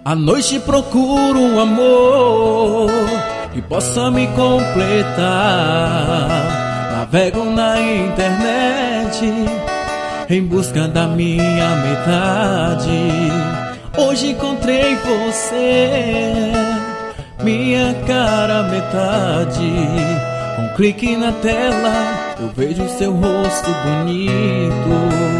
À noite procuro um amor que possa me completar. Navego na internet em busca da minha metade. Hoje encontrei você, minha cara metade. Com um clique na tela eu vejo seu rosto bonito.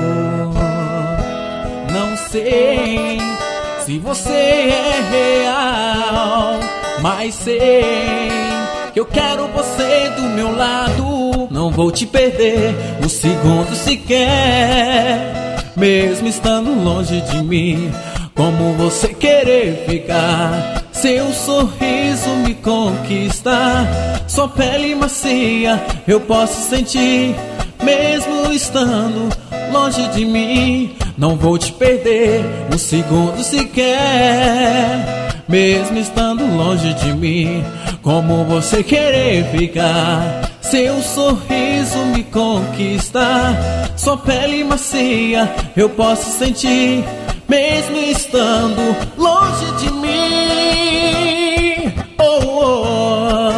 Não sei se você é real, mas sei que eu quero você do meu lado. Não vou te perder um segundo sequer, mesmo estando longe de mim. Como você querer ficar? Seu sorriso me conquista, sua pele macia eu posso sentir, mesmo estando longe de mim. Não vou te perder um segundo sequer, mesmo estando longe de mim. Como você querer ficar? Seu sorriso me conquista, sua pele macia eu posso sentir, mesmo estando longe de mim. Oh, oh.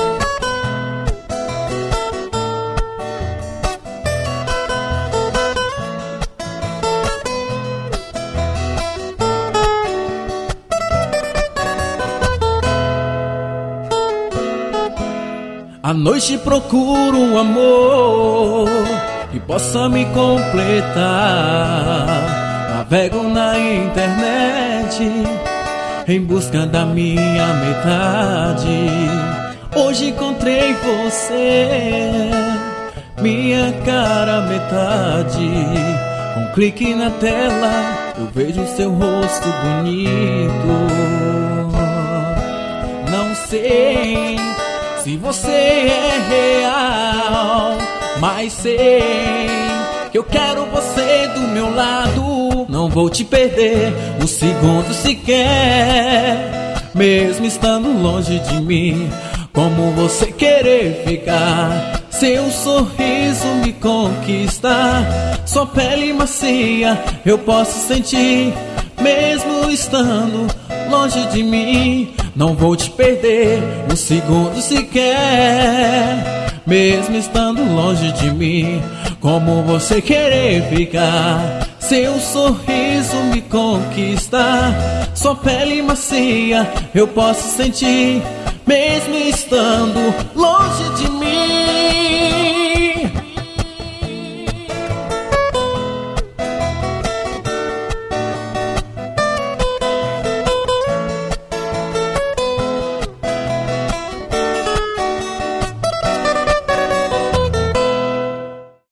À noite procuro um amor que possa me completar. Navego na internet em busca da minha metade. Hoje encontrei você, minha cara metade. Com um clique na tela eu vejo seu rosto bonito. Não sei se você é real, mas sei que eu quero você do meu lado. Não vou te perder um segundo sequer, mesmo estando longe de mim. Como você querer ficar? Seu sorriso me conquista, sua pele macia eu posso sentir, mesmo estando longe de mim. Não vou te perder um segundo sequer, mesmo estando longe de mim. Como você querer ficar? Seu sorriso me conquista, sua pele macia eu posso sentir, mesmo estando longe de mim.